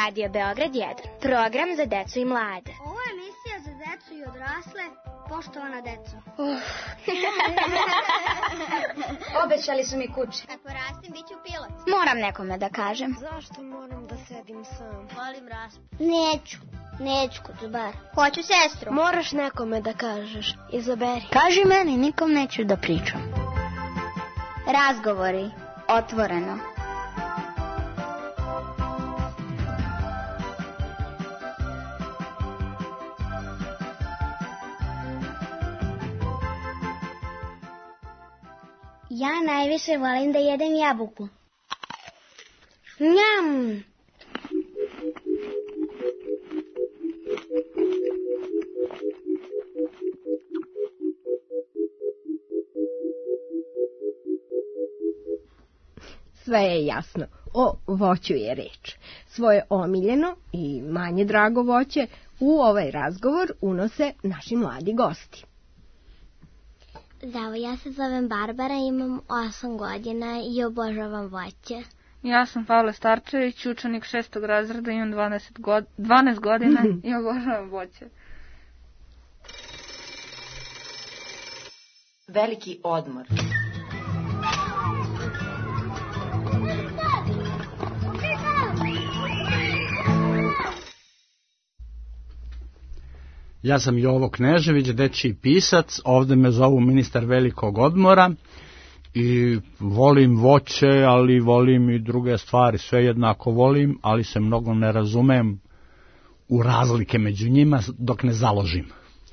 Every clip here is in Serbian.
Radio Beograd 1, program za decu i mlade. Ovo je emisija za decu i odrasle, poštovana deco. Obećali su mi kući. Kad porastim, bit ću pilot. Moram nekome da kažem. Zašto moram da sedim sam? Volim raspad. Neću Kocobar. Hoću sestru. Moraš nekome da kažeš. Izaberi. Kaži meni, nikom neću da pričam. Razgovori, otvoreno. Ja najviše volim da jedem jabuku. Njam! Sve je jasno. O voću je reč. Svoje omiljeno i manje drago voće u ovaj razgovor unose naši mladi gosti. Zdravo, ja se zovem Barbara, imam 8 godina i obožavam voće. Ja sam Pavle Starčević, učenik 6. razreda, imam 12 godina i obožavam voće. Veliki odmor. Ja sam Jovo Knežević, dečiji pisac, ovdje me zovu ministar velikog odmora i volim voće, ali volim i druge stvari, sve jednako volim, ali se mnogo ne razumem u razlike među njima dok ne založim.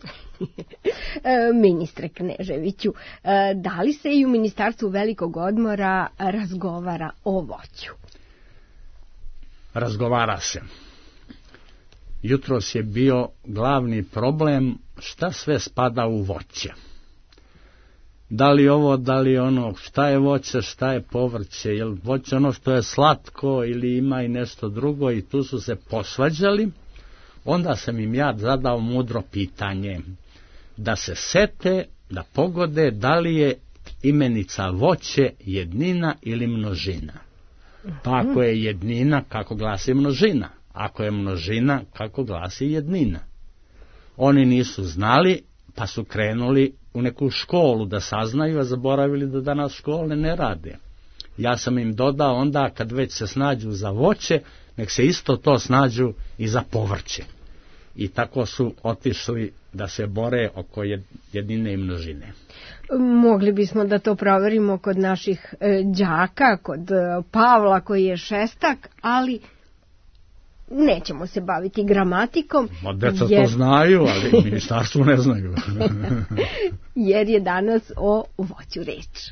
Ministre Kneževiću, da li se i u Ministarstvu velikog odmora razgovara o voću? Razgovara se. Jutros je bio glavni problem šta sve spada u voće. Da li ovo, da li ono, šta je voće, šta je povrće, je li voće ono što je slatko ili ima i nešto drugo, i tu su se posvađali. Onda sam im ja zadao mudro pitanje, da se sete, da pogode da li je imenica voće jednina ili množina. Pa ako je jednina, kako glasi množina? Ako je množina, kako glasi jednina? Oni nisu znali, pa su krenuli u neku školu da saznaju, a zaboravili da danas škole ne rade. Ja sam im dodao onda, kad već se snađu za voće, nek se isto to snađu i za povrće. I tako su otišli da se bore oko jednine i množine. Mogli bismo da to proverimo kod naših đaka, kod Pavla koji je šestak, ali nećemo se baviti gramatikom. Deca to znaju, ali ministarstvo ne znaju. Jer je danas o voću reč.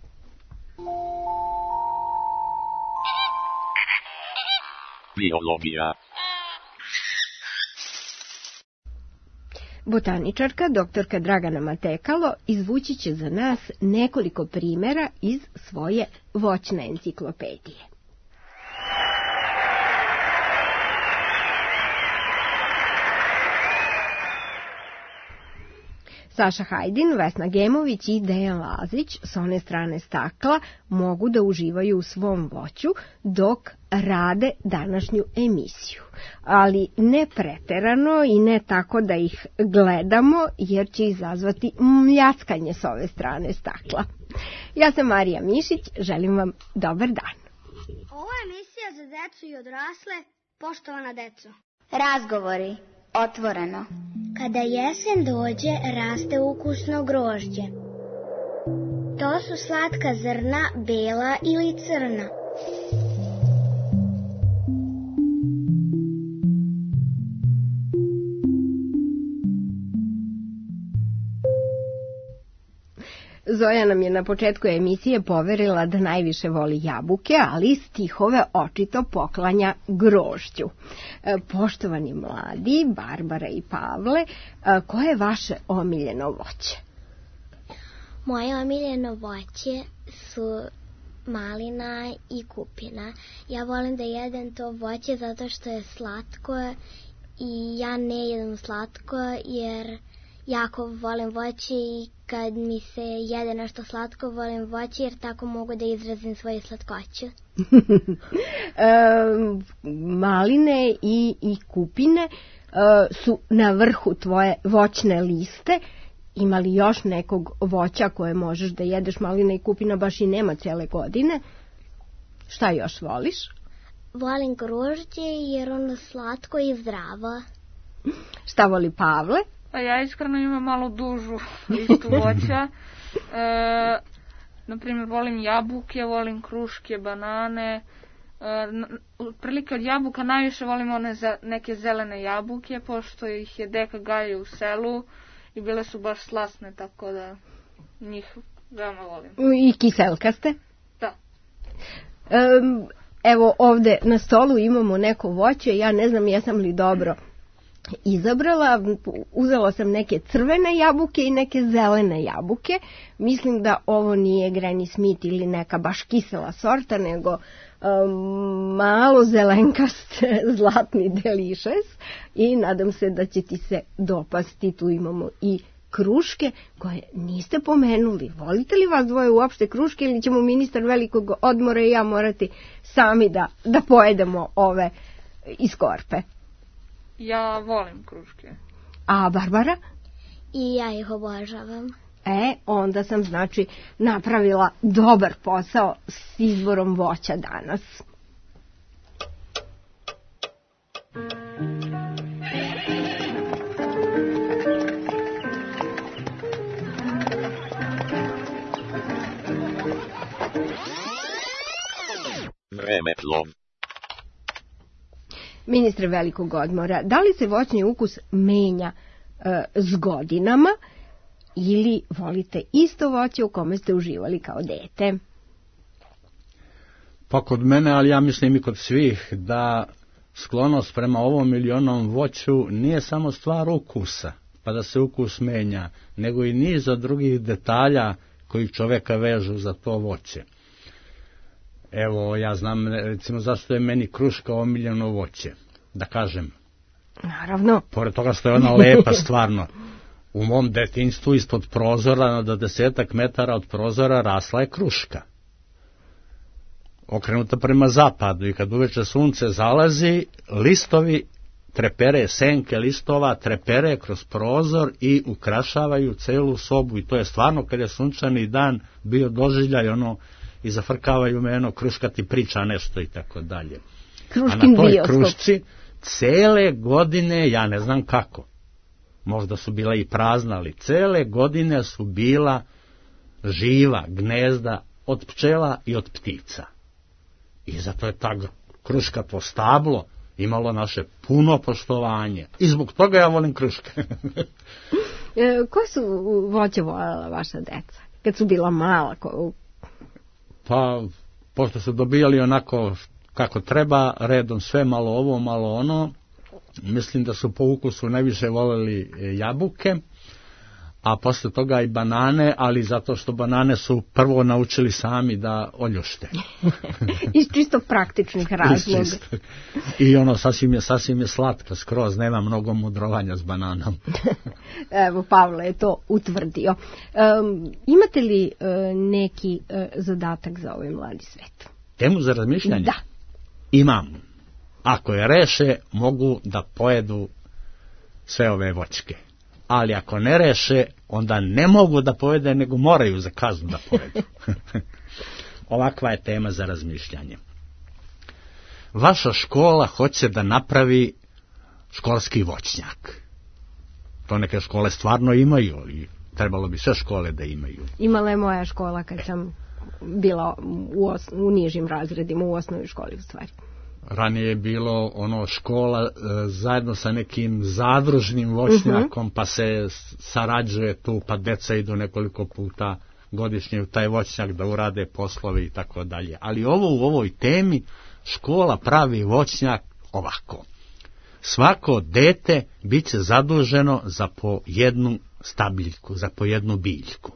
Biologija. Botaničarka, doktorka Dragana Matekalo, izvući će za nas nekoliko primjera iz svoje voćne enciklopedije. Saša Hajdin, Vesna Gemović i Dejan Lazić s one strane stakla mogu da uživaju u svom voću dok rade današnju emisiju. Ali ne preterano i ne tako da ih gledamo, jer će izazvati mljackanje s ove strane stakla. Ja sam Marija Mišić, želim vam dobar dan. Ovo je emisija za decu i odrasle, poštovana deco. Razgovori, otvoreno. Kada jesen dođe, raste ukusno grožđe. To su slatka zrna, bela ili crna. Zoja nam je na početku emisije poverila da najviše voli jabuke, ali stihove očito poklanja grožđu. Poštovani mladi, Barbara i Pavle, koje je vaše omiljeno voće? Moje omiljeno voće su malina i kupina. Ja volim da jedem to voće zato što je slatko i ja ne jedem slatko jer jako volim voće i kad mi se jede nešto slatko, volim voće jer tako mogu da izrazim svoju slatkoću. Maline i kupine su na vrhu tvoje voćne liste. Ima li još nekog voća koje možeš da jedeš? Malina i kupina baš i nema cijele godine. Šta još voliš? Volim grožđe jer ono slatko i zdravo. Šta voli Pavle? Pa ja iskreno imam malo dužu listu voća. Naprimjer, volim jabuke, volim kruške, banane. Otprilike od jabuka najviše volim one neke zelene jabuke, pošto ih je deka gaje u selu i bile su baš slasne, tako da njih veoma volim. I kiselkaste? Da. Evo ovde na stolu imamo neko voće, ja ne znam jesam li dobro izabrala, uzela sam neke crvene jabuke i neke zelene jabuke. Mislim da ovo nije Granny Smith ili neka baš kisela sorta, nego malo zelenkast zlatni delicious i nadam se da će ti se dopasti. Tu imamo i kruške koje niste pomenuli. Volite li vas dvoje uopšte kruške ili ćemo ministar velikog odmora i ja morati sami da pojedemo ove iz korpe? Ja volim kruške. A Barbara? I ja ih obožavam. Onda sam znači napravila dobar posao s izborom voća danas. Vremeplov. Ministre velikog odmora, da li se voćni ukus menja s godinama ili volite isto voće u kome ste uživali kao dete? Pa kod mene, ali ja mislim i kod svih, da sklonost prema ovom ili onom voću nije samo stvar ukusa, pa da se ukus menja, nego i niz od drugih detalja koji čoveka vežu za to voće. Evo, ja znam, recimo, zašto je meni kruška omiljeno voće, da kažem. Naravno. Pored toga što je ona lepa, stvarno. U mom detinjstvu ispod prozora, do 10 metara od prozora, rasla je kruška. Okrenuta prema zapadu i kad uveče sunce zalazi, listovi trepere, senke listova trepere kroz prozor i ukrašavaju celu sobu. I to je stvarno, kad je sunčani dan, bio doživljaj ono, i zafrkavaju me, kruška ti priča nešto i tako dalje. A na toj krušci cele godine, ja ne znam kako, možda su bila i prazna, ali cele godine su bila živa gnezda od pčela i od ptica. I zato je ta kruška, to stablo, imalo naše puno poštovanje. I zbog toga ja volim kruške. Koje su voće voljela vaša deca? Kad su bila mala? Pa, pošto su dobijali onako kako treba, redom sve, malo ovo, malo ono, mislim da su po ukusu najviše voljeli jabuke, a posle toga i banane, ali zato što banane su prvo naučili sami da oljušte. Iz čisto praktičnih razloga. I ono sasvim je slatka, skroz, nema mnogo mudrovanja s bananom. Evo, Pavle je to utvrdio. Imate li neki zadatak za ovaj mladi svet? Temu za razmišljanje? Da. Imam. Ako je reše, mogu da pojedu sve ove voćke. Ali ako ne reše, onda ne mogu da pojede, nego moraju za kaznu da pojedu. Ovakva je tema za razmišljanje. Vaša škola hoće da napravi školski voćnjak. To neke škole stvarno imaju, ali trebalo bi sve škole da imaju. Imala je moja škola kad sam bila u nižim razredima, u osnovnoj školi u stvari. Ranije je bilo škola zajedno sa nekim zadružnim voćnjakom, pa se sarađuje tu, pa deca idu nekoliko puta godišnje u taj voćnjak da urade poslove i tako dalje. Ali u ovoj temi škola pravi voćnjak ovako. Svako dete bit će zaduženo za po jednu stabiljku, za po jednu biljku.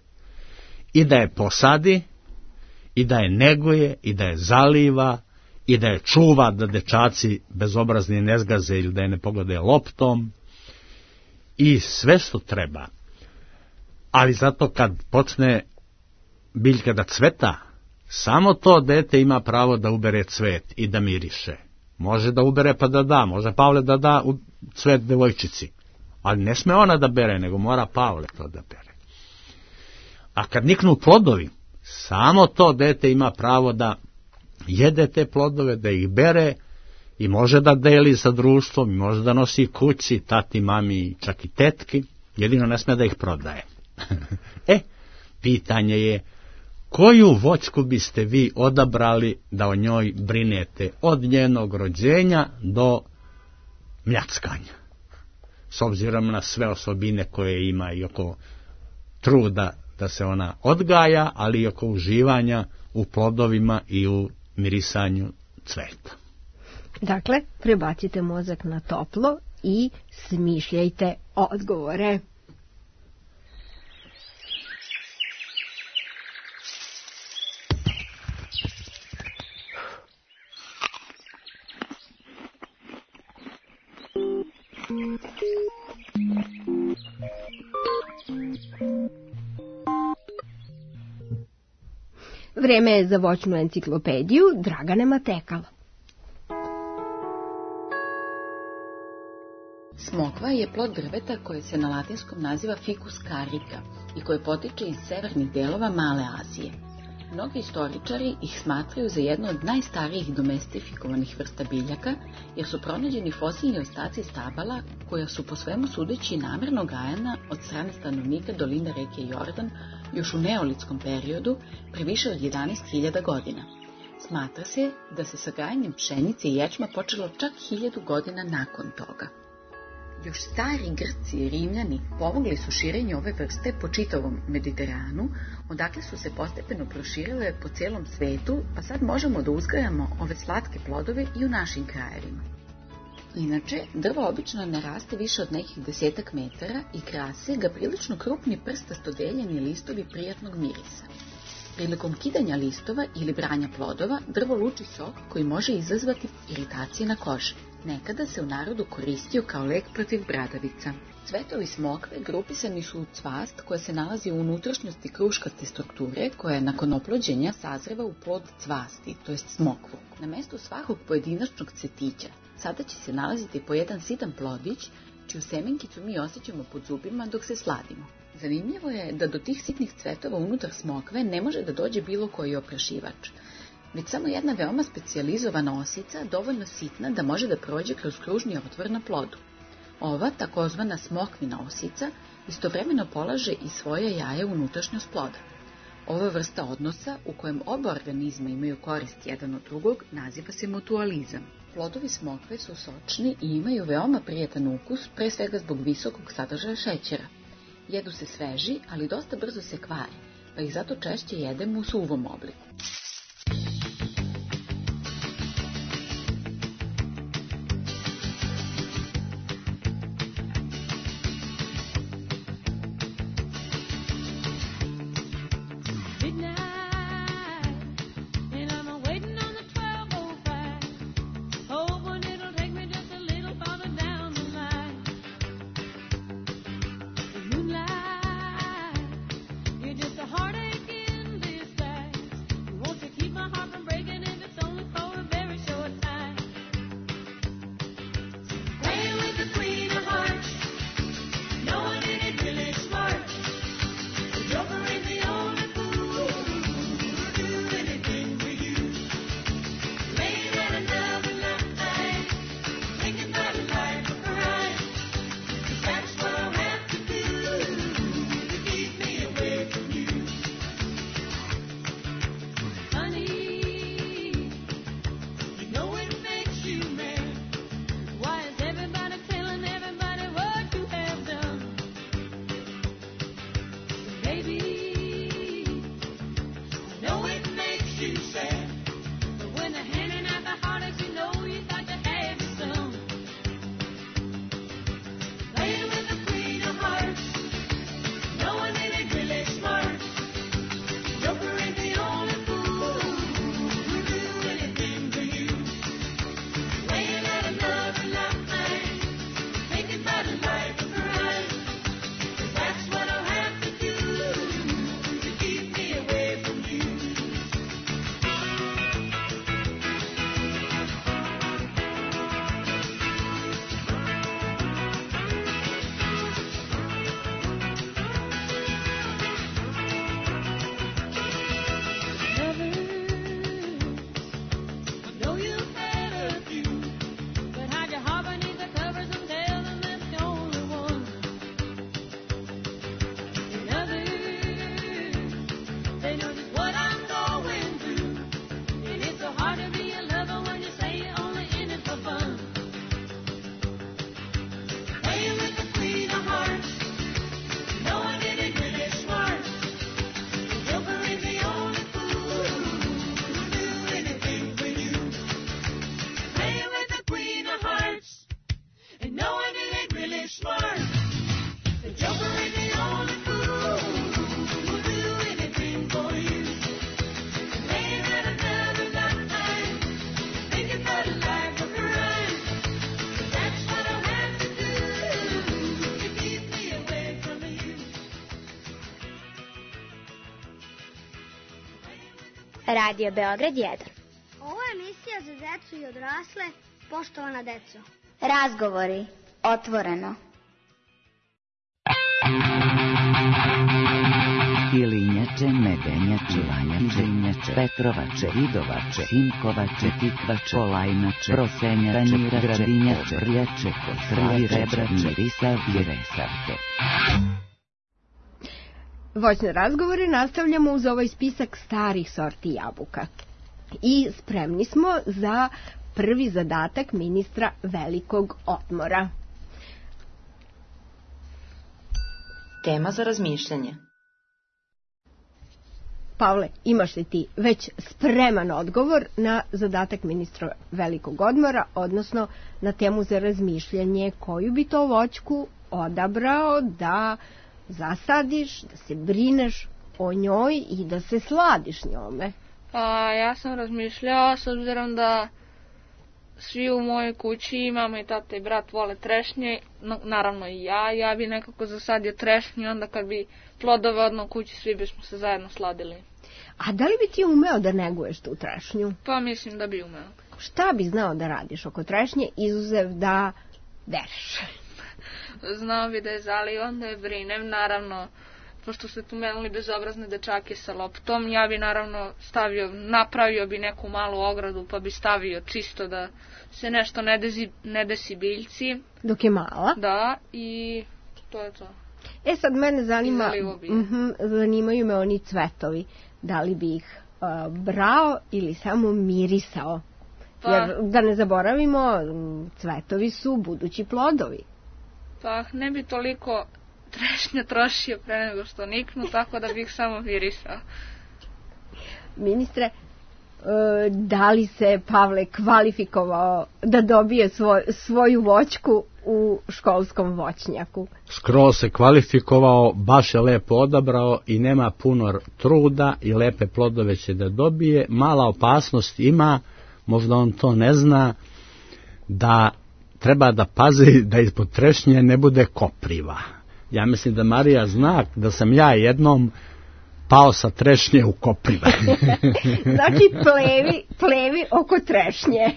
I da je posadi, i da je neguje, i da je zaliva, i da je čuva da dečaci bezobrazni ne zgaze ili da je ne pogode loptom, i sve što treba. Ali zato kad počne biljka da cveta, samo to dete ima pravo da ubere cvet i da miriše. Može da ubere pa da da, može Pavle da da u cvet devojčici, ali ne sme ona da bere, nego mora Pavle to da bere. A kad niknu plodovi, samo to dete ima pravo da jede te plodove, da ih bere i može da deli sa društvom, i može da nosi kući, tati, mami, čak i tetki, jedino ne sme da ih prodaje. Pitanje je, koju voćku biste vi odabrali da o njoj brinete od njenog rođenja do mljackanja? S obzirom na sve osobine koje ima i oko truda da se ona odgaja, ali i oko uživanja u plodovima i u mirisanju cveta. Dakle, prebacite mozak na toplo i smišljajte odgovore. Vreme je za voćnu enciklopediju Dragane Matekala. Smokva je plod drveta koje se na latinskom naziva Ficus carica i koje potiče iz severnih delova Male Azije. Mnogi istoričari ih smatraju za jednu od najstarijih domestifikovanih vrsta biljaka, jer su pronađeni fosilni ostaci stabala koja su po svemu sudeći namerno gajana od strane stanovnika doline reke Jordan još u neolitskom periodu pre više od 11.000 godina. Smatra se da se sa gajanjem pšenice i ječma počelo čak 1000 godina nakon toga. Još stari Grci i Rimljani pomogli su širenje ove vrste po čitavom Mediteranu, odakle su se postepeno proširile po cijelom svetu, pa sad možemo da uzgajamo ove slatke plodove i u našim krajevima. Inače, drvo obično ne raste više od nekih 10 metara i krase ga prilično krupni prstasto deljeni listovi prijatnog mirisa. Prilikom kidanja listova ili branja plodova, drvo luči sok koji može izazvati iritacije na koži. Nekada se u narodu koristio kao lek protiv bradavica. Cvetovi smokve grupisani su u cvast koja se nalazi u unutrašnjosti kruškaste strukture koja nakon oplođenja sazreva u plod cvasti, to jest smokvu. Na mestu svakog pojedinačnog cvetića sada će se nalaziti po jedan sitan plodić, čiju semenkicu mi osjećamo pod zubima dok se sladimo. Zanimljivo je da do tih sitnih cvetova unutar smokve ne može da dođe bilo koji oprašivač, već samo jedna veoma specijalizovana osica, dovoljno sitna da može da prođe kroz kružni otvor na plodu. Ova, takozvana smokvina osica, istovremeno polaže i svoje jaje u unutrašnjost ploda. Ova vrsta odnosa, u kojem oba organizma imaju korist jedan od drugog, naziva se mutualizam. Plodovi smokve su sočni i imaju veoma prijatan ukus, pre svega zbog visokog sadržaja šećera. Jedu se sveži, ali dosta brzo se kvare, pa ih zato češće jedemo u suvom obliku. Heartache in disguise. You want to They know just what I'm going through. And it's so hard to be a lover when you say you're only in it for fun. Playing with the queen of hearts, knowing it ain't really smart. The joker is the only fool who'll do anything for you. Playing with the queen of hearts, and knowing it ain't really smart. The joker is the only fool who'll do anything for you. And laying at another night, thinking that life was a crime. But that's what I have to do to keep me away from you. Radio Beograd 1. Ovo je emisija za decu i odrasle, poštovana deco. Razgovori. Otvoreno. Ilinjače, Medenjače, Vanjače, Petrovače, Vidovače, Simkovače, Tikvače, Polajnače, Prosenjače, Gradinjače, Brjače, Kostrvi, Rebrače, Risavke, Resavke. Voćne razgovore nastavljamo uz ovaj spisak starih sorti jabuka. I spremni smo za prvi zadatak ministra velikog odmora. Tema za razmišljanje. Pavle, imaš li ti već spreman odgovor na zadatak ministra velikog odmora, odnosno na temu za razmišljanje, koju bi to voćku odabrao da zasadiš, da se brineš o njoj i da se sladiš njome? Pa ja sam razmišljao, s obzirom da svi u mojoj kući, mama i tata i brat vole trešnje, naravno i ja bi nekako zasadio trešnje, onda kad bi plodove odno u kući, svi bismo se zajedno sladili. A da li bi ti umeo da neguješ tu trešnju? Pa mislim da bi umeo. Šta bi znao da radiš oko trešnje, izuzev da bereš? Znao bi da je zalivam, da je brinem, naravno, pošto ste tu menuli bezobrazne dečake sa loptom, ja bi naravno napravio bi neku malu ogradu, pa bi stavio čisto da se nešto ne desi biljci. Dok je mala? Da, i to je to. Sad mene zanimaju me oni cvetovi. Da li bi ih brao ili samo mirisao? Pa, jer da ne zaboravimo, cvetovi su budući plodovi. Pa ne bi toliko trešnja trošio pre nego što niknu, tako da bih samo mirisao. Ministre, da li se Pavle kvalifikovao da dobije svoju voćku u školskom voćnjaku? Skroz se kvalifikovao, baš je lepo odabrao i nema puno truda i lepe plodove će da dobije. Mala opasnost ima, možda on to ne zna, da treba da pazi da ispod trešnje ne bude kopriva. Ja mislim da Marija zna da sam ja jednom pao sa trešnje u kopriva. Znači plevi oko trešnje.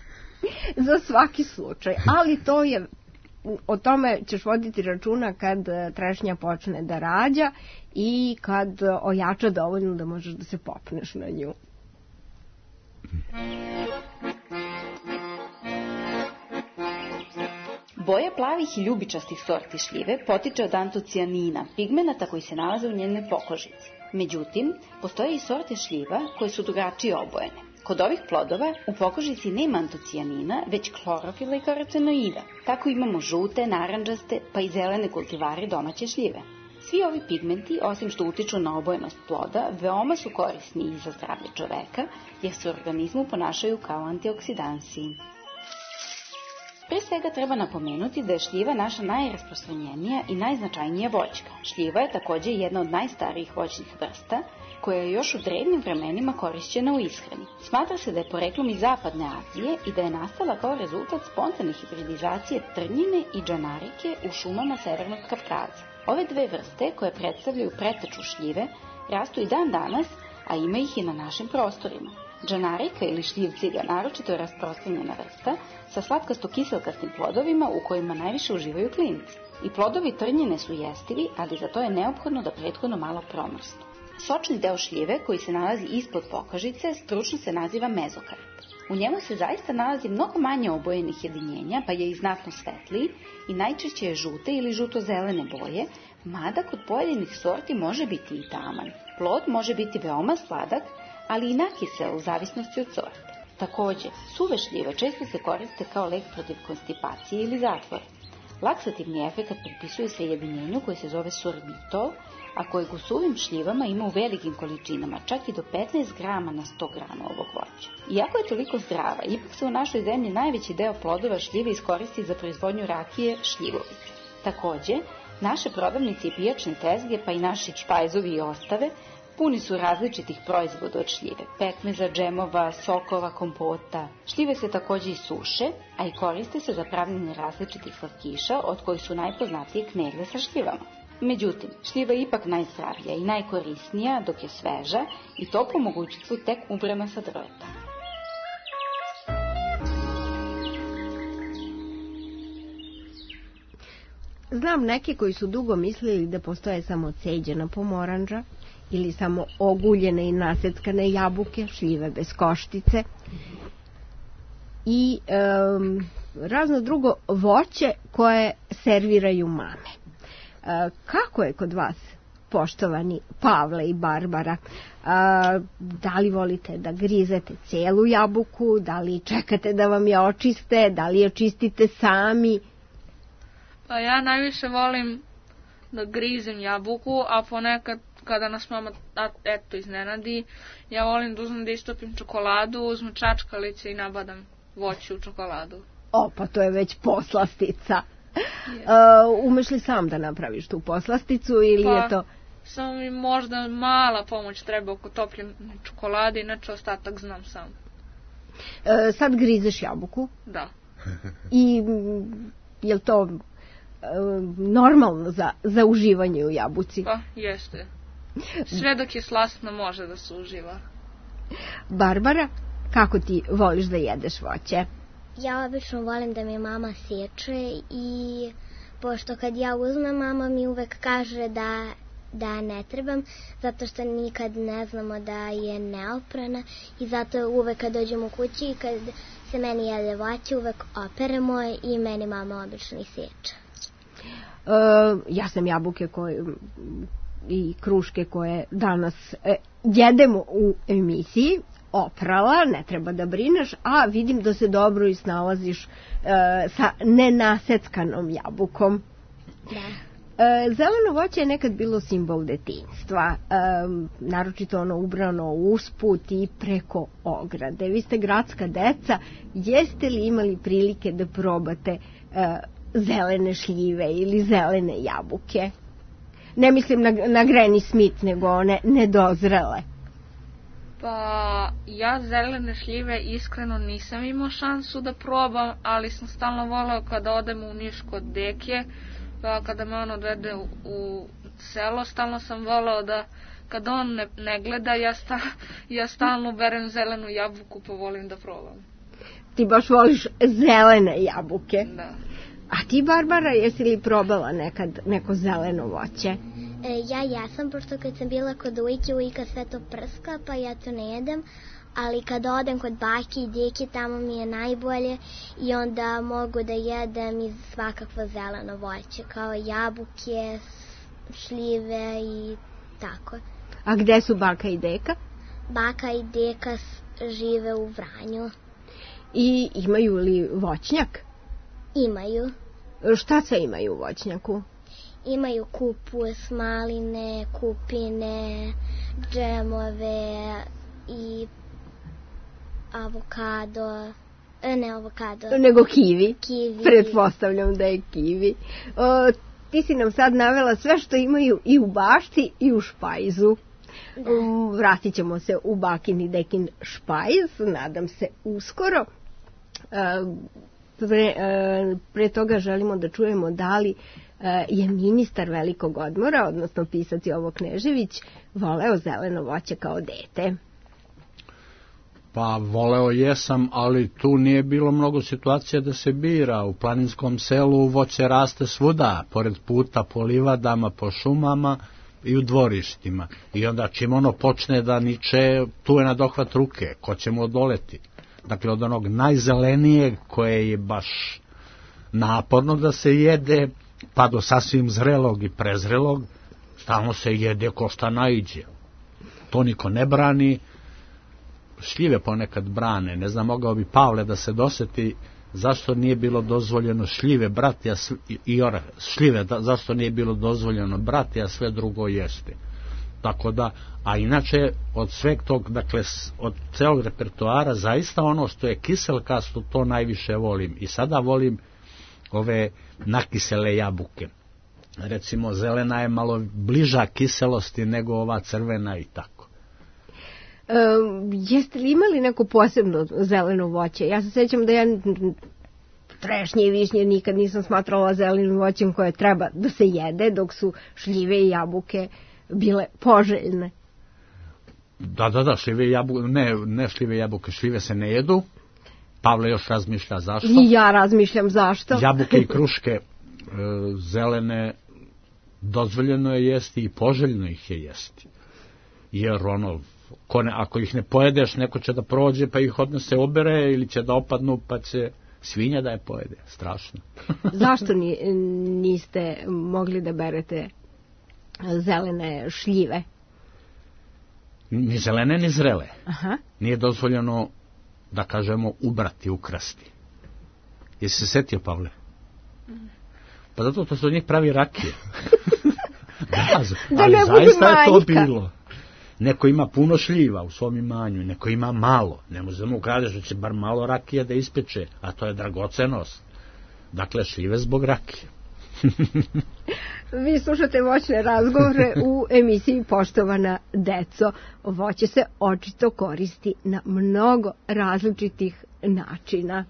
Za svaki slučaj. Ali to je, o tome ćeš voditi računa kad trešnja počne da rađa i kad ojača dovoljno da možeš da se popneš na nju. Boja plavih i ljubičastih sorti šljive potiče od antocijanina, pigmenata koji se nalaze u njenoj pokožici. Međutim, postoje i sorte šljiva koje su drugačije obojene. Kod ovih plodova u pokožici nema antocijanina, već klorofila i karotenoida. Tako imamo žute, narandžaste, pa i zelene kultivare domaće šljive. Svi ovi pigmenti, osim što utiču na obojenost ploda, veoma su korisni i za zdravlje čoveka, jer se u organizmu ponašaju kao antioksidansi. Pre svega treba napomenuti da je šljiva naša najrasprostranjenija i najznačajnija voćka. Šljiva je također jedna od najstarijih voćnih vrsta, koja je još u drevnim vremenima korišćena u ishrani. Smatra se da je poreklom iz zapadne Azije i da je nastala kao rezultat spontane hibridizacije trnjine i džanarike u šumama Severnog Kavkaza. Ove dve vrste, koje predstavljaju preteču šljive, rastu i dan danas, a ima ih i na našim prostorima. Džanarika ili šljiv ciga naročito je rasprostranjena vrsta sa slatkasto-kiselkastim plodovima u kojima najviše uživaju klinci. I plodovi trnjine su jestivi, ali za to je neophodno da prethodno malo promrsnu. Sočni deo šljive koji se nalazi ispod pokožice stručno se naziva mezokarp. U njemu se zaista nalazi mnogo manje obojenih jedinjenja, pa je i znatno svetliji i najčešće je žute ili žuto-zelene boje, mada kod pojedinih sorti može biti i taman. Plod može biti veoma sladak, ali i nakisel u zavisnosti od sorte. Također, suve šljive često se koriste kao lek protiv konstipacije ili zatvora. Laksativni efekat pripisuje se jedinjenju koje se zove sorbitol, a kojeg u suvim šljivama ima u velikim količinama, čak i do 15 grama na 100 grama ovog voća. Iako je toliko zdrava, ipak se u našoj zemlji najveći deo plodova šljive iskoristi za proizvodnju rakije šljivovice. Također, naše prodavnice i pijačne tezge, pa i naši špajzovi i ostave, puni su različitih proizvoda od šljive, pekmeza, džemova, sokova, kompota. Šljive se također i suše, a i koriste se za pravljenje različitih slatkiša, od kojih su najpoznatije knedle sa šljivama. Međutim, šljiva je ipak najzdravija i najkorisnija dok je sveža i to po mogućstvu tek ubrana sa drveta. Znam neke koji su dugo mislili da postoje samo ceđena pomoranđa ili samo oguljene i naseckane jabuke, šljive bez koštice i razno drugo voće koje serviraju mame. Kako je kod vas, poštovani Pavle i Barbara? Da li volite da grizete celu jabuku, da li čekate da vam je očiste, da li je čistite sami? Pa ja najviše volim da grizem jabuku, a ponekad kada nas mama iznenadi, ja volim da uzmem da istopim čokoladu, uzmem čačkalice i nabadam voće u čokoladu. O, pa to je već poslastica. Umeš li sam da napraviš tu poslasticu ili je to... Samo mi možda mala pomoć treba oko topljene čokolade, inače ostatak znam sam. Sad grizeš jabuku? Da. I je li to normalno za uživanje u jabuci? Pa, jeste. Sve dok je slastno može da se uživa. Barbara, kako ti voliš da jedeš voće? Ja obično volim da mi mama sječe i pošto kad ja uzmem, mama mi uvek kaže da ne trebam, zato što nikad ne znamo da je neoprana i zato uvek kad dođemo u kući i kad se meni jede voće, uvek operemo i meni mama obično i sječe. Ja sam jabuke i kruške koje danas jedemo u emisiji oprala, ne treba da brineš, a vidim da se dobro i snalaziš sa nenaseckanom jabukom. Da. Zeleno voće je nekad bilo simbol detinjstva, naročito ono ubrano usput i preko ograde. Vi ste gradska deca, jeste li imali prilike da probate zelene šljive ili zelene jabuke? Ne mislim na Granny Smith, nego one nedozrele. Pa ja zelene šljive iskreno nisam imao šansu da probam, ali sam stalno voleo kada odem u Niš kod deke, pa kada me on odvede u selo, stalno sam voleo da kada on ne gleda, ja stalno berem zelenu jabuku pa volim da probam. Ti baš voliš zelene jabuke? Da. A ti, Barbara, jesi li probala nekad neko zeleno voće? Ja jesam, pošto kad sam bila kod Ujka sve to prska, pa ja to ne jedem, ali kada odem kod baki i deke, tamo mi je najbolje i onda mogu da jedem i svakakvo zeleno voće, kao jabuke, šljive i tako. A gde su baka i deka? Baka i deka žive u Vranju. I imaju li voćnjak? Imaju. Šta sve imaju u voćnjaku? Imaju kupus, maline, kupine, džemove i avokado, ne avokado. Nego kivi. Kivi. Pretpostavljam da je kivi. Ti si nam sad navela sve što imaju i u Bašti i u Špajzu. Da. Vratit ćemo se u bakin i dekin Špajz, nadam se uskoro. Pre toga želimo da čujemo da li je ministar velikog odmora, odnosno pisac Jovo Knežević, voleo zeleno voće kao dete. Pa voleo jesam, ali tu nije bilo mnogo situacija da se bira. U planinskom selu voće raste svuda, pored puta, po livadama, po šumama i u dvorištima. I onda čim ono počne da niče, tu je na dohvat ruke, ko će mu odoleti. dakle od onog najzelenijeg koje je baš naporno da se jede, pa do sasvim zrelog i prezrelog, stalno se jede ko šta naiđe. To niko ne brani, šljive ponekad brane, ne znam, mogao bi Pavle da se doseti zašto nije bilo dozvoljeno šljive brati, šljive, zašto nije bilo dozvoljeno brati, a sve drugo jesti. Tako da, a inače od sveg tog, dakle od celog repertoara, zaista ono što je kiselkasto, to najviše volim. I sada volim ove nakisele jabuke. Recimo zelena je malo bliža kiselosti nego ova crvena i tako. Jeste li imali neko posebno zeleno voće? Ja se sjećam da ja trešnje i višnje nikad nisam smatrala zelenim voćem koje treba da se jede, dok su šljive i jabuke bile poželjne. Da, šljive i jabuke, ne šljive i jabuke, šljive se ne jedu. Pavle još razmišlja zašto. I ja razmišljam zašto. Jabuke i kruške zelene dozvoljeno je jesti i poželjno ih je jesti. Jer ono, ako ih ne pojedeš, neko će da prođe pa ih odnose obere ili će da opadnu pa će svinja da je pojede. Strašno. Zašto niste mogli da berete zelene šljive? Ni zelene, ni zrele. Aha. Nije dozvoljeno, da kažemo, ubrati, ukrasti. Jesi se setio, Pavle? Pa zato to se od njih pravi rakije. Ali zaista je to bilo. Neko ima puno šljiva u svom imanju, neko ima malo. Ne može da mu kažeš da će bar malo rakije da ispeče, a to je dragocenost. Dakle, šljive zbog rakije. Vi slušate voćne razgovore u emisiji Poštovana deco. Voće se očito koristi na mnogo različitih načina.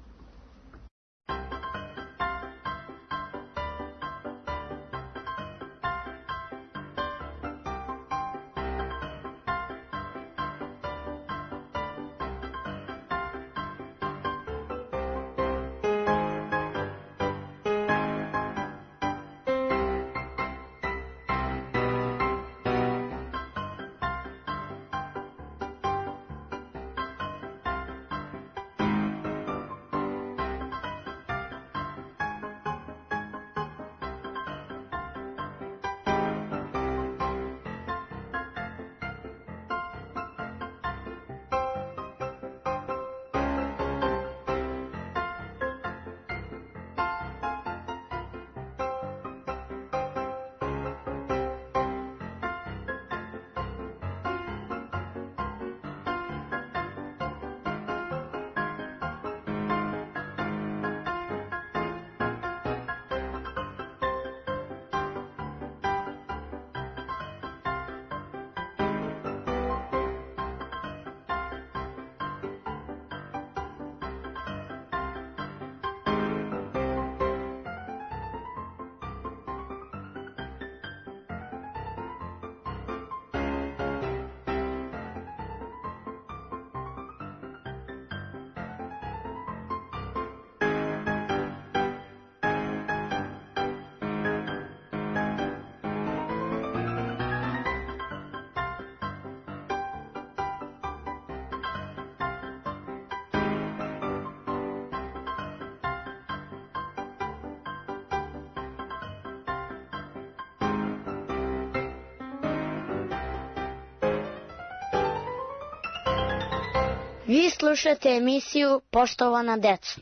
Vi slušate emisiju Poštovana deco.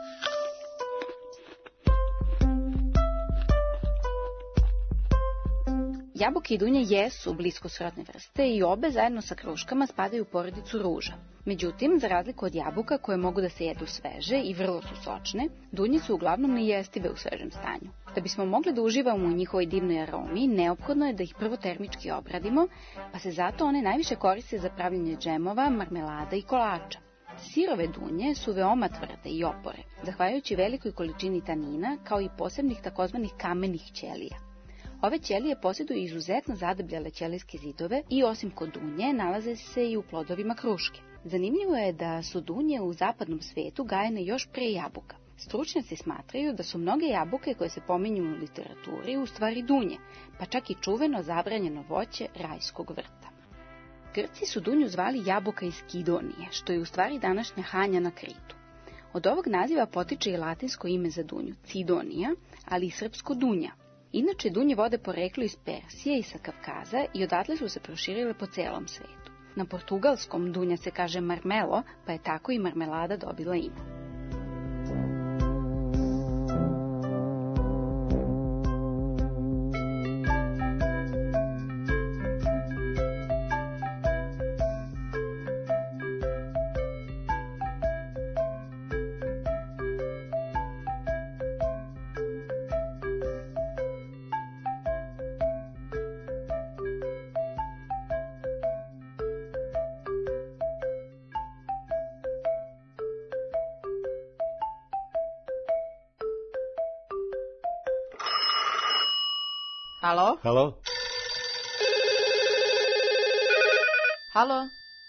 Jabuke i dunje jesu blisko srodne vrste i obe zajedno sa kruškama spadaju u porodicu ruža. Međutim, za razliku od jabuka koje mogu da se jedu sveže i vrlo su sočne, dunje su uglavnom nejestive u svežem stanju. Da bismo mogli da uživamo u njihovoj divnoj aromi, neophodno je da ih prvo termički obradimo, pa se zato one najviše koriste za pravljenje džemova, marmelada i kolača. Sirove dunje su veoma tvrde i opore, zahvaljujući velikoj količini tanina, kao i posebnih takozvanih kamenih ćelija. Ove ćelije posjeduju izuzetno zadebljale ćelijske zidove i osim kod dunje nalaze se i u plodovima kruške. Zanimljivo je da su dunje u zapadnom svetu gajene još pre jabuka. Stručnjaci smatraju da su mnoge jabuke koje se pominju u literaturi u stvari dunje, pa čak i čuveno zabranjeno voće rajskog vrta. Grci su dunju zvali jabuka iz Kidonije, što je u stvari današnja Hanja na Kritu. Od ovog naziva potiče i latinsko ime za dunju, Cidonija, ali i srpsko dunja. Inače, dunje vode poreklo iz Persije i sa Kavkaza i odatle su se proširile po celom svetu. Na portugalskom dunja se kaže marmelo, pa je tako i marmelada dobila ime. Halo? Halo? Halo?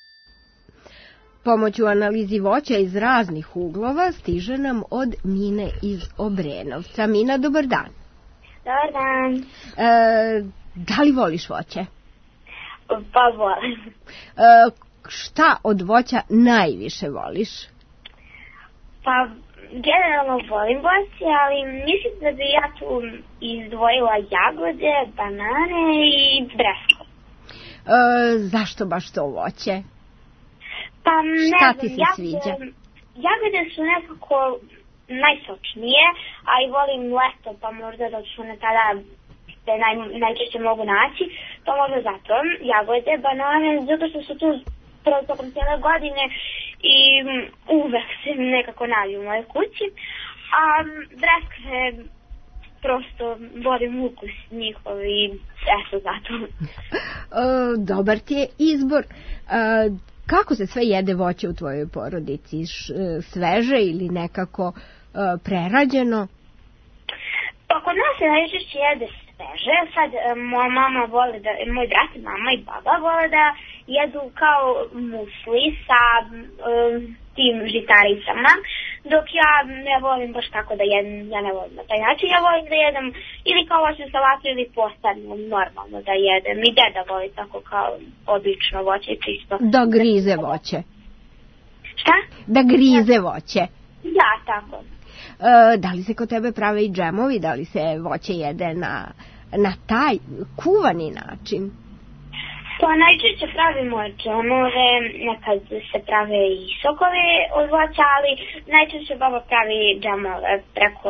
Pomoć u analizi voća iz raznih uglova stiže nam od Mine iz Obrenovca. Mina, dobar dan. Dobar dan. Da li voliš voće? Pa volim. Šta od voća najviše voliš? Pa generalno volim voće, ali mislim da bi ja tu izdvojila jagode, banane i breskvu. Zašto baš to voće? Pa ne Šta znam, ti se sviđa? Jagode su nekako najsočnije, a i volim leto, pa možda da su ne tada se najčešće mogu naći, pa možda zato jagode, banane, zato što su tu tokom cijele godine i uvek se nekako nađu u mojoj kući, a breskve prosto volim ukus njihov i eto zato. Dobar ti je izbor. Kako se sve jede voće u tvojoj porodici? Sveže ili nekako prerađeno? Pa kod nas se najčešće jede sveže. Sad moja mama vole da, moj brat, mama i baba vole da jedu kao musli sa tim žitaricama, dok ja ne volim baš tako da jedem, ja ne volim na taj način, ja volim da jedem ili kao voćnu salatu ili postavno, normalno da jedem. I deda voli tako kao obično voće čisto. Da grize voće. Šta? Da grize voće. Da, tako. Da li se kod tebe prave i džemovi, da li se voće jede na taj kuvani način? Pa najčešće pravimo džemove, nekad se prave i sokove od voća, ali najčešće baba pravi džemove preko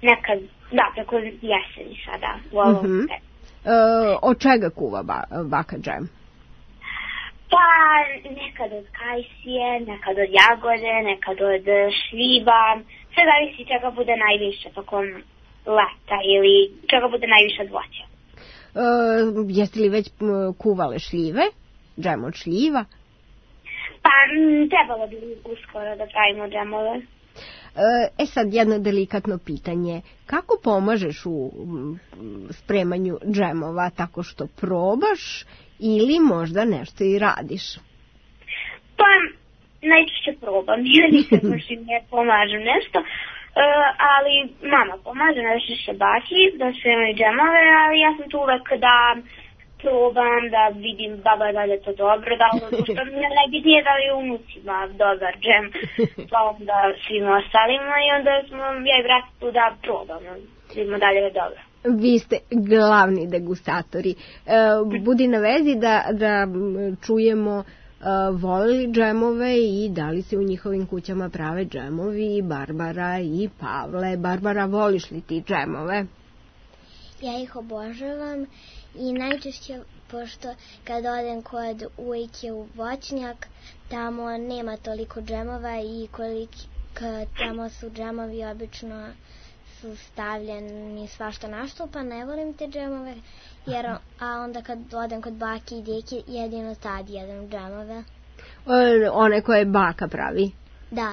jeseni sada. Od čega kuva baka džem? Pa nekad od kajsije, nekad od jagode, nekad od šljiva. Sve zavisi čega bude najviše tokom leta ili čega bude najviše od voća. Jeste li već kuvale šljive? Džem od šljiva? Pa trebalo bi uskoro da pravimo džemove. Sad jedno delikatno pitanje. Kako pomažeš u spremanju džemova? Tako što probaš ili možda nešto i radiš? Pa najčešće probam, ja nikad baš i ne pomažem nešto, ali mama pomaže, najčešće baki da se imaju džemove, ali ja sam tu uvek da probam, da vidim baba da je to dobro, da što mi je najbitnije da je unucima dobar džem, pa onda svima ostalima i onda smo ja i brat tu da probamo, vidimo da li je dobro. Vi ste glavni degustatori. Budi na vezi da čujemo vole li džemove i da li se u njihovim kućama prave džemovi, Barbara i Pavle. Barbara, voliš li ti džemove? Ja ih obožavam i najčešće, pošto kad odem kod ujke u voćnjak, tamo nema toliko džemova i tamo su džemovi obično su stavljeni svašta našto, pa ne volim te džemove, a onda kad odem kod bake i deke, jedino tad jedem džemove. One koje baka pravi? Da.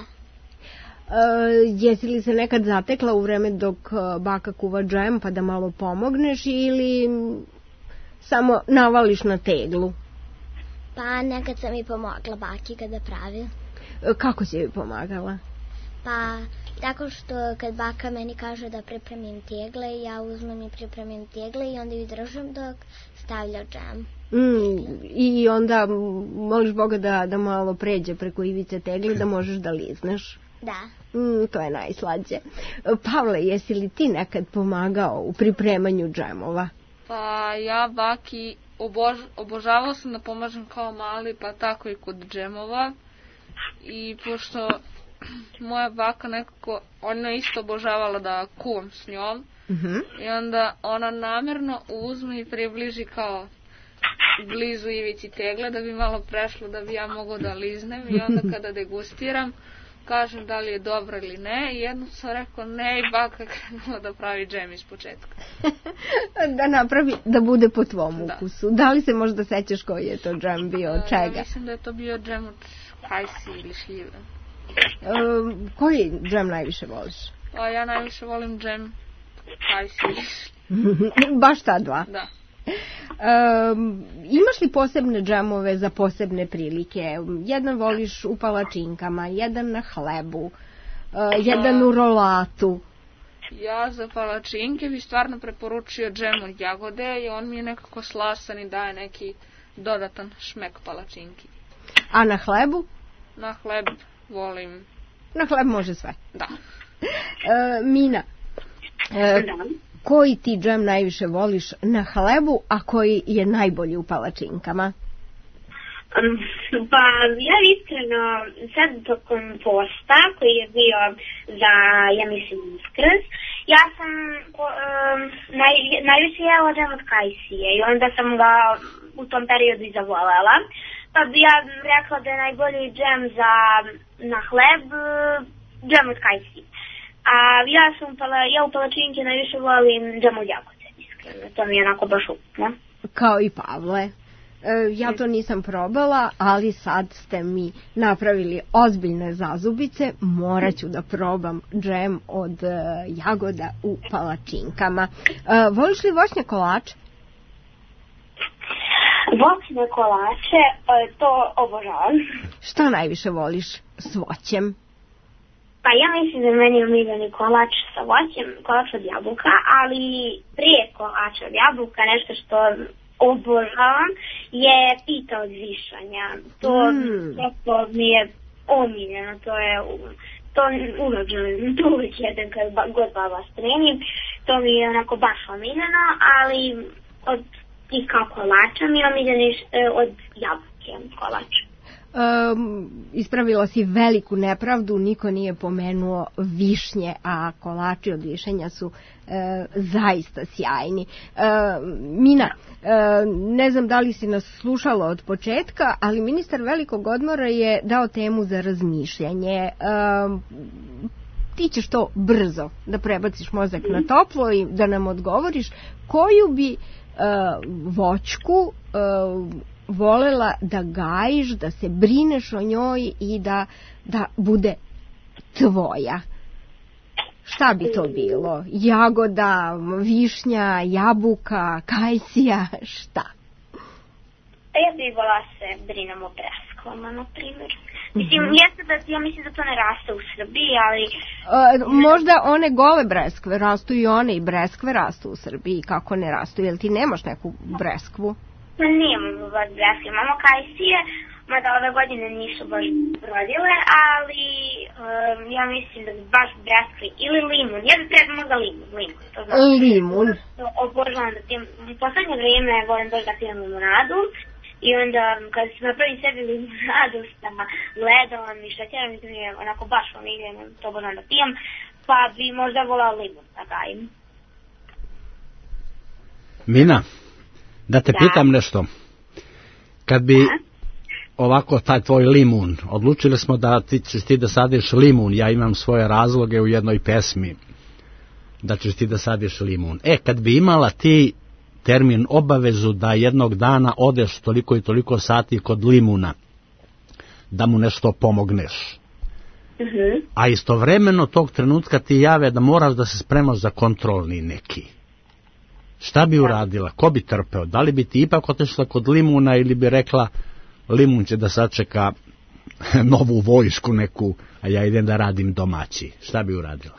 Jesi li se nekad zatekla u vreme dok baka kuva džem pa da malo pomogneš ili samo navališ na teglu? Pa nekad sam i pomogla baki kada pravi. Kako si joj pomagala? Pa tako što kad baka meni kaže da pripremim tegle, ja uzmem i pripremim tegle i onda ju držam dok stavlja džem. I onda moliš Boga da malo pređe preko ivice tegle, da možeš da lizneš. Da. To je najslađe. Pavle, jesi li ti nekad pomagao u pripremanju džemova? Pa ja baki obožavao sam da pomažem kao mali, pa tako i kod džemova. I pošto moja baka nekako, ona je isto obožavala da kuvam s njom. I onda ona namjerno uzme i približi kao blizu ivici tegle da bi malo prešlo, da bi ja mogao da liznem. I onda kada degustiram, kažem da li je dobro ili ne. I jednom sam rekao ne, i baka je krenula da pravi džem iz početka. Da napravi, da bude po tvom ukusu. Da li se možda sećaš koji je to džem bio, od čega? Mislim da je to bio džem od kajsi ili šljive. Koji džem najviše voliš? Pa ja najviše volim džem kajsi. Baš ta dva? Da. Imaš li posebne džemove za posebne prilike? Jedan voliš u palačinkama, jedan na hlebu, jedan u rolatu. Ja za palačinke bi stvarno preporučio džem od jagode i on mi je nekako slasan i daje neki dodatan šmek palačinki. A na hlebu? Na hleb volim. Na hleb može sve? Da. Mina, koji ti džem najviše voliš na hlebu, a koji je najbolji u palačinkama? Pa ja iskreno sad tokom posta koji je bio za, ja mislim, Uskrs, ja sam najviše jela džem od kajsije i onda sam ga u tom periodu i zavolela. Pa bi ja rekla da je najbolji džem na hleb džem od kajsije. A ja u palačinke najviše volim džem od jagode, iskreno. To mi je onako baš upno. Kao i Pavle. Ja to nisam probala, ali sad ste mi napravili ozbiljne zazubice. Morat ću da probam džem od jagoda u palačinkama. Voliš li voćne kolače? Voćne kolače, to obožavam. Šta najviše voliš s voćem? Pa ja mislim da meni je omiljeni kolač sa voćem, kolač od jabuka, ali prije kolača od jabuka, nešto što obožavam, je pita od višanja. To mi je omiljeno, to uvijek jedem kad god baba strenim, to mi je onako baš omiljeno, ali i kao kolača mi je omiljeni od jabuke kolač. Ispravila si veliku nepravdu, niko nije pomenuo višnje, a kolači od višenja su zaista sjajni. Mina, ne znam da li si nas slušala od početka, ali ministar velikog odmora je dao temu za razmišljanje. Ti ćeš to brzo da prebaciš mozak na toplo i da nam odgovoriš koju bi voćku volela da gajiš, da se brineš o njoj i da bude tvoja. Šta bi to bilo? Jagoda, višnja, jabuka, kajsija, šta? Ja bih vola se brinem o breskvama, na primjer. Mislim, ja mislim da to ne raste u Srbiji, ali... možda one gole breskve rastu i one i breskve rastu u Srbiji. Kako ne rastu? Jel ti nemaš neku breskvu? Nemamo baš breskve, imamo kajsije, mada ove godine nisu baš rodile, ali ja mislim da bi baš breskve ili limun, ja bih trebala možda limun. Limun. Obožavam da pijem, u poslednje vrijeme volim baš da pijem limunadu i onda kad se napravim sebi limunadu sa ledom i šećerom, to mi je onako baš omiljeno, to obožavam da pijem, pa bi možda volao limun da gajim. Mina, da te pitam nešto. Kad bi ovako taj tvoj limun, odlučili smo da ćeš ti da sadiš limun, ja imam svoje razloge u jednoj pesmi, da ćeš ti da sadiš limun. Kad bi imala ti termin obavezu da jednog dana odeš toliko i toliko sati kod limuna, da mu nešto pomogneš, a istovremeno tog trenutka ti jave da moraš da se spremaš za kontrolni neki, šta bi uradila? Ko bi trpeo? Da li bi ti ipak otišla kod limuna ili bi rekla limun će da sačeka novu vojsku neku, a ja idem da radim domaći? Šta bi uradila?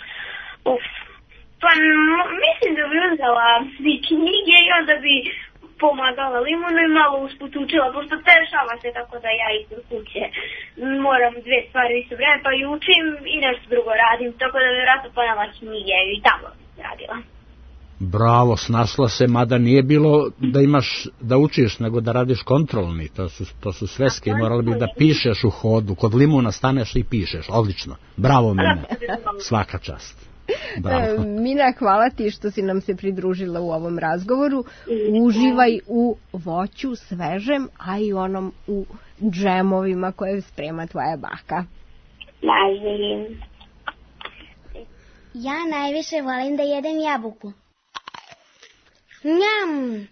Pa mislim da bi uzela knjige i onda bi pomagala limunu i malo usput učila, pošto dešava se tako da ja iz kuće moram 2 stvari u isto vreme, pa i učim i nešto drugo radim, tako da vjerojatno ponela knjige i tamo radila. Bravo, snašla se, mada nije bilo da imaš, da učiš, nego da radiš kontrolni, to su sveske i morali bi da pišeš u hodu, kod limuna staneš i pišeš, odlično, bravo Mina, svaka čast. Bravo. Mina, hvala ti što si nam se pridružila u ovom razgovoru, uživaj u voću svežem, a i onom u džemovima koje sprema tvoja baka. Važim. Ja najviše volim da jedem jabuku. Njam!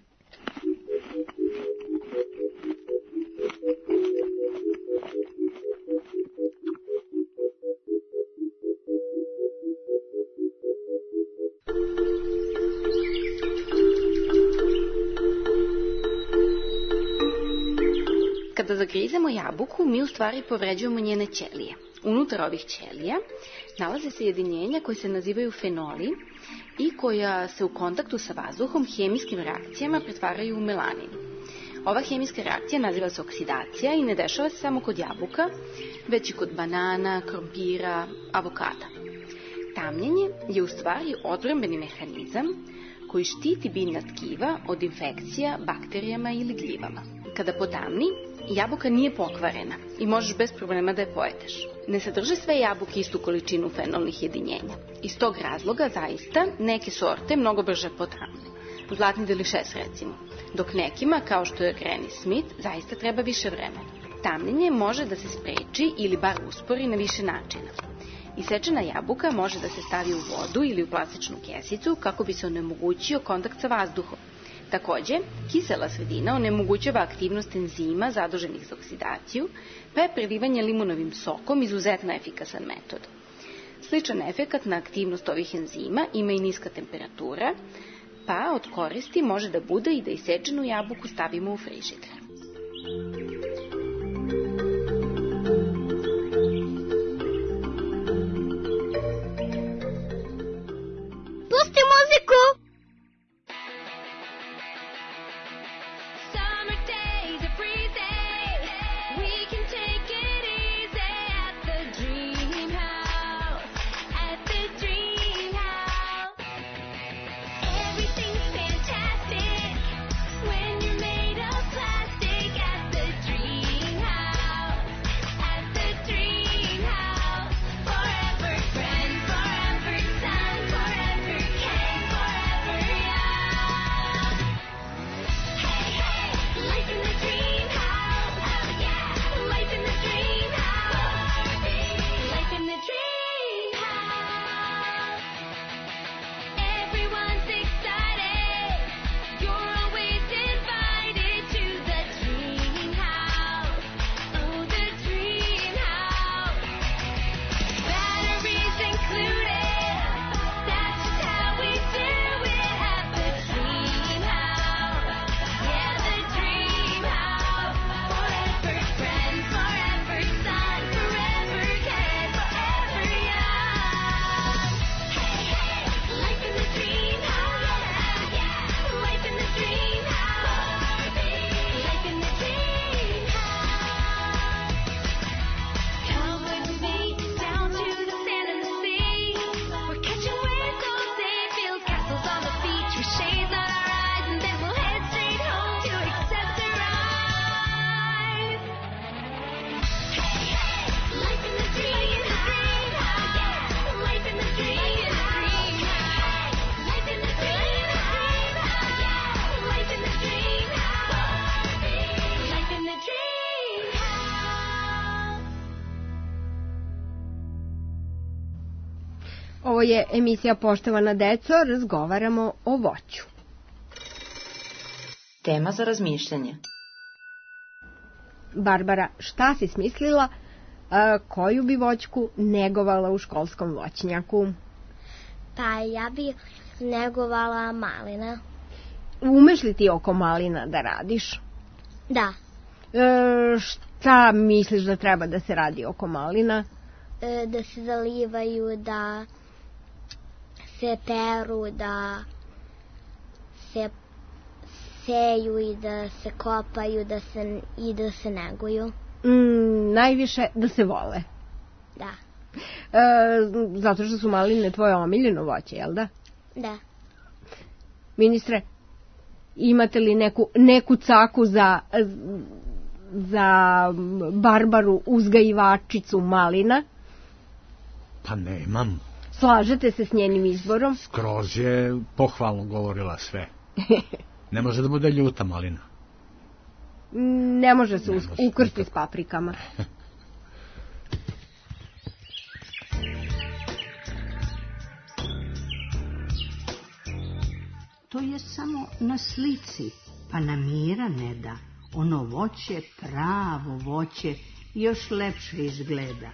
Kada zagrizemo jabuku, mi u stvari povređujemo njene ćelije. Unutar ovih ćelija nalaze se jedinjenja koje se nazivaju fenoli i koja se u kontaktu sa vazduhom hemijskim reakcijama pretvaraju u melanin. Ova hemijska reakcija naziva se oksidacija i ne dešava se samo kod jabuka, već i kod banana, krompira, avokada. Tamnjenje je u stvari odbrambeni mehanizam koji štiti biljna tkiva od infekcija bakterijama ili gljivama. Kada potamni, jabuka nije pokvarena i možeš bez problema da je pojedeš. Ne sadrže sve jabuke istu količinu fenolnih jedinjenja. Iz tog razloga zaista neke sorte mnogo brže potamne. Zlatni delišes recimo. Dok nekima, kao što je Granny Smith, zaista treba više vremena. Tamnjenje može da se spreči ili bar uspori na više načina. Isečena jabuka može da se stavi u vodu ili u plastičnu kesicu kako bi se onemogućio kontakt sa vazduhom. Takođe, kisela sredina onemogućava aktivnost enzima zaduženih za oksidaciju, pa je prelivanje limunovim sokom izuzetno efikasan metod. Sličan efekat na aktivnost ovih enzima ima i niska temperatura, pa od koristi može da bude i da isečenu jabuku stavimo u frižider. Pusti muziku! Ovo je emisija Poštovana deco, razgovaramo o voću. Tema za razmišljanje. Barbara, šta si smislila, koju bi voćku negovala u školskom voćnjaku? Pa ja bi negovala malina. Umeš li ti oko malina da radiš? Da. Šta misliš da treba da se radi oko malina? Da se zalivaju, da se peru, da se seju i da se kopaju i da se neguju. Najviše da se vole. Da. Zato što su maline tvoje omiljeno voće, jel da? Da. Ministre, imate li neku caku za Barbaru, uzgajivačicu malina? Pa nemam. Slažete se s njenim izborom? Skroz je pohvalno govorila sve. Ne može da bude ljuta malina. Ne može se ukrsti s paprikama. To je samo na slici, pa nam mira ne da. Ono voće, pravo voće, još lepše izgleda.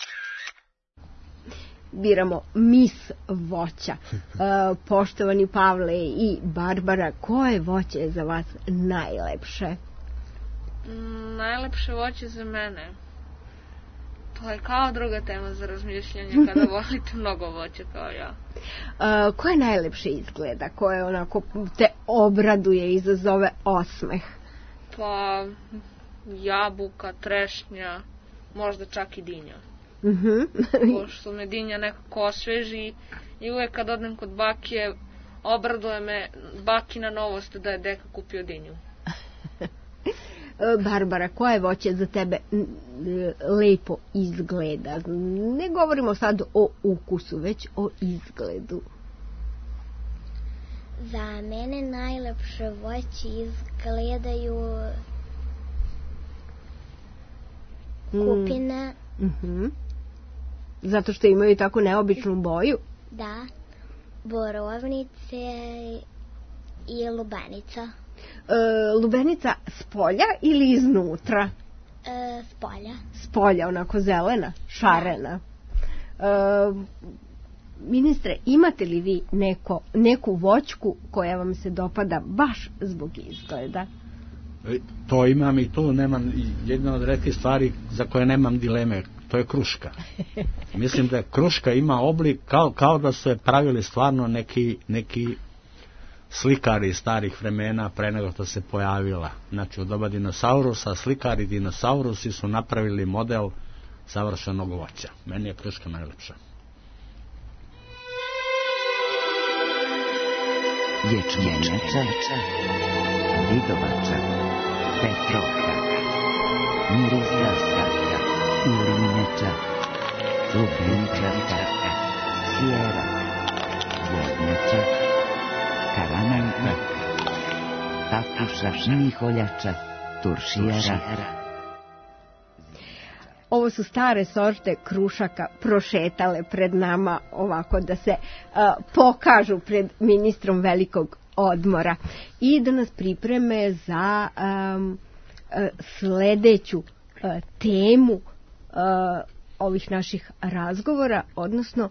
Biramo mis voća. Poštovani Pavle i Barbara, koje voće je za vas najlepše? Najlepše voće za mene. To je kao druga tema za razmišljanje kada volite mnogo voća kao ja. Koje najlepše izgleda? Koje onako te obraduje, izazove osmeh? Pa jabuka, trešnja, možda čak i dinja. Pošto me dinja nekako osveži i uvek kad odem kod bakije obraduje me bakina novost da je deka kupio dinju. Barbara, koje voće za tebe lepo izgleda? Ne govorimo sad o ukusu, već o izgledu. Za mene najlepše voće izgledaju kupine. Zato što imaju tako neobičnu boju? Da, borovnice i lubenica. Lubenica s polja ili iznutra? S polja. S polja, onako zelena, šarena. Ministre, imate li vi neku voćku koja vam se dopada baš zbog izgleda? To imam i tu nemam, jedna od retkih stvari za koje nemam dileme, to je kruška. Mislim da kruška ima oblik kao da su je pravili stvarno neki slikari iz starih vremena pre nego što se pojavila. Znači, u doba dinosaurusa, slikari dinosaurusi su napravili model savršenog voća. Meni je kruška najlepša. Ječmenjača, vidovača, petrovka, mirisavka, ilinjača, lubenčarka, sjera, vodnjača, karamanka, tatuša, miholjača, turšijara. Ovo su stare sorte krušaka prošetale pred nama ovako da se pokažu pred ministrom velikog odmora i da nas pripreme za sledeću temu ovih naših razgovora, odnosno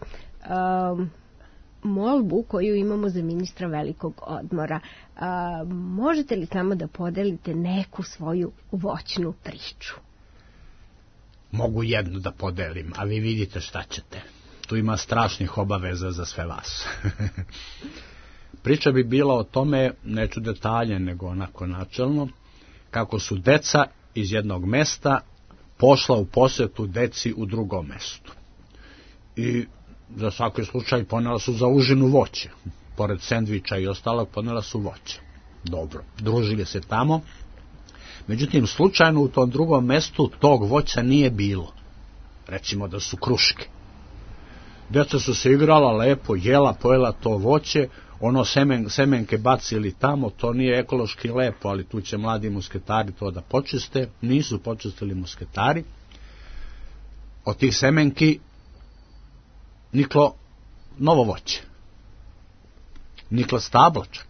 molbu koju imamo za ministra velikog odmora. Možete li s nama da podelite neku svoju voćnu priču? Mogu jednu da podelim, a vi vidite šta ćete. Tu ima strašnih obaveza za sve vas. Priča bi bila o tome, neću detalje, nego onako načelno, kako su deca iz jednog mesta pošla u posetu deci u drugom mestu. I za svaki slučaj ponela su za užinu voće. Pored sendviča i ostalog ponela su voće. Dobro, družili se tamo. Međutim, slučajno u tom drugom mestu tog voća nije bilo. Recimo da su kruške. Deca su se igrala lepo, jela, pojela to voće, ono semenke bacili tamo, to nije ekološki lepo, ali tu će mladi musketari to da počiste. Nisu počistili musketari. Od tih semenki niklo novo voće. Niklo stablo čak.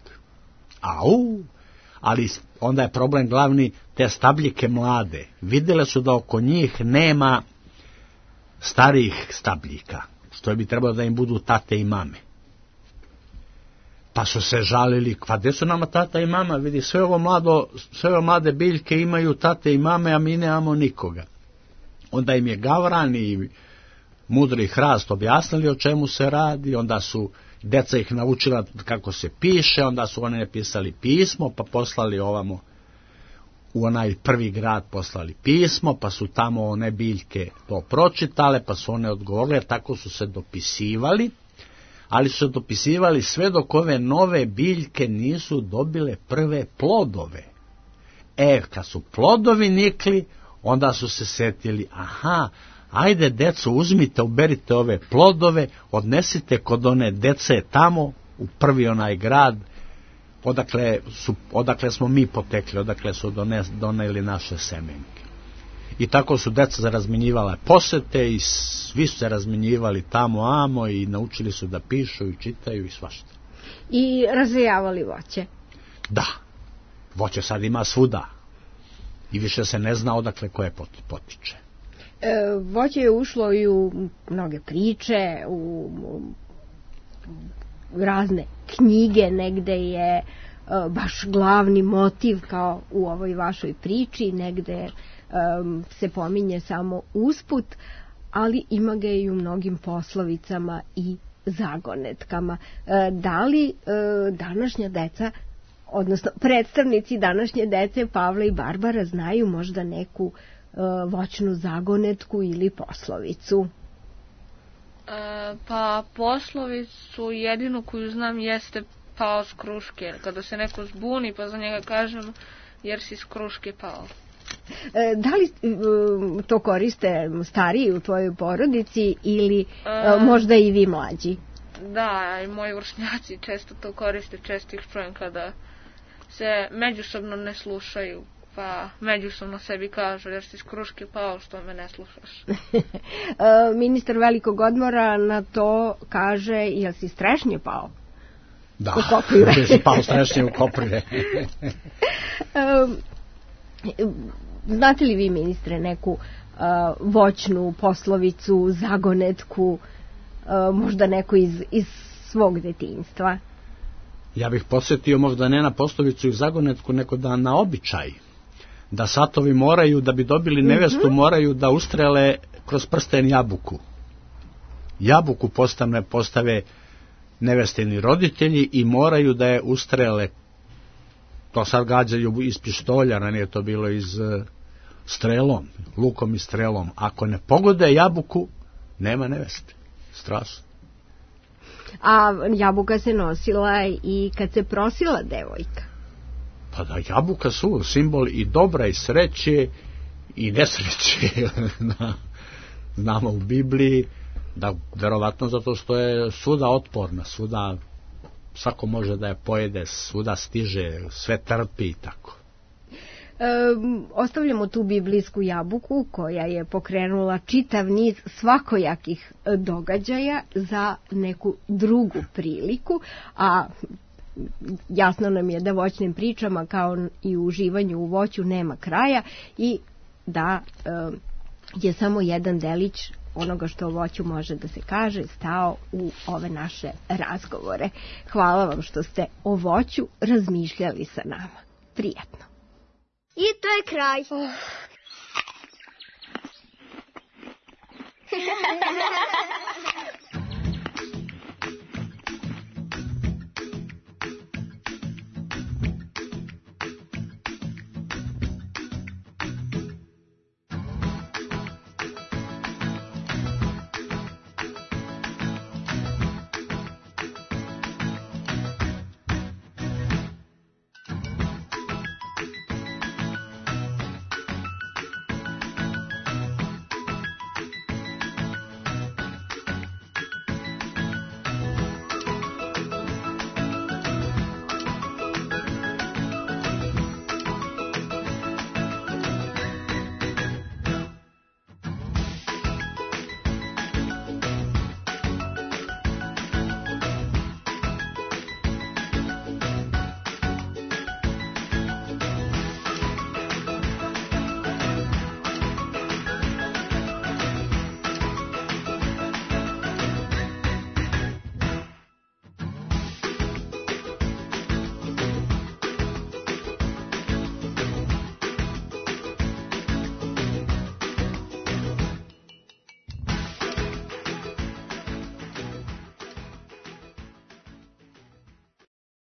Ali onda je problem glavni, te stabljike mlade. Vidjele su da oko njih nema starijih stabljika, što bi trebalo da im budu tate i mame. Pa su se žalili, pa gde su nama tata i mama? Vidi, sve ove mlade biljke imaju tate i mame, a mi nemamo nikoga. Onda im je Gavran i mudri hrast objasnili o čemu se radi, onda su deca ih naučila kako se piše, onda su one napisali pismo, pa poslali ovamo u onaj prvi grad poslali pismo, pa su tamo one biljke to pročitale, pa su one odgovorile, tako su se dopisivali, ali su se dopisivali sve dok ove nove biljke nisu dobile prve plodove. Kad su plodovi nikli, onda su se setili, aha, ajde deco, uzmite, uberite ove plodove, odnesite kod one dece tamo, u prvi onaj grad, odakle smo mi potekli, odakle su doneli naše semenke. I tako su deca razmenjivala posete i svi su se razmenjivali tamo amo i naučili su da pišu i čitaju i svašta. I razvijavali voće. Da, voće sad ima svuda i više se ne zna odakle koje potiče. Voće je ušlo i u mnoge priče, u razne knjige, negde je baš glavni motiv kao u ovoj vašoj priči, negde se pominje samo usput, ali ima ga i u mnogim poslovicama i zagonetkama. Da li današnja deca, odnosno predstavnici današnje dece Pavla i Barbara znaju možda neku voćnu zagonetku ili poslovicu? Pa poslovicu jedinu koju znam jeste pao s kruške. Kada se neko zbuni pa za njega kažem jer si s kruške pao. Da li to koriste stariji u tvojoj porodici ili možda i vi mlađi? Da, i moji vršnjaci često to koriste, često ih čujem kada se međusobno ne slušaju, pa međusobno sebi kažu jer si s kruške pao što me ne slušaš. Ministar velikog odmora na to kaže, jel si strešnje pao? Da, jer si pao strešnje u Koprive. Znate li vi, ministre, neku voćnu poslovicu, zagonetku, možda neku iz svog detinjstva? Ja bih podsjetio možda ne na poslovicu i zagonetku, nego da na običaj. Da satovi moraju, da bi dobili nevestu, moraju da ustrele kroz prsten jabuku. Jabuku postave nevestini roditelji i moraju da je ustrele. To sad gađaju iz pištolja, ranije to bilo iz strelom, lukom i strelom. Ako ne pogode jabuku, nema neveste. Strašno. A jabuka se nosila i kad se prosila devojka? Pa da, jabuka su simbol i dobra i sreće i nesreće. Znamo u Bibliji da verovatno zato što je svuda otporna, svuda svako može da je pojede, svuda stiže, sve trpi i tako. Ostavljamo tu biblijsku jabuku koja je pokrenula čitav niz svakojakih događaja za neku drugu priliku, a jasno nam je da voćnim pričama kao i uživanju u voću nema kraja i da je samo jedan delić onoga što o voću može da se kaže stao u ove naše razgovore. Hvala vam što ste o voću razmišljali sa nama. Prijatno. I to je kraj.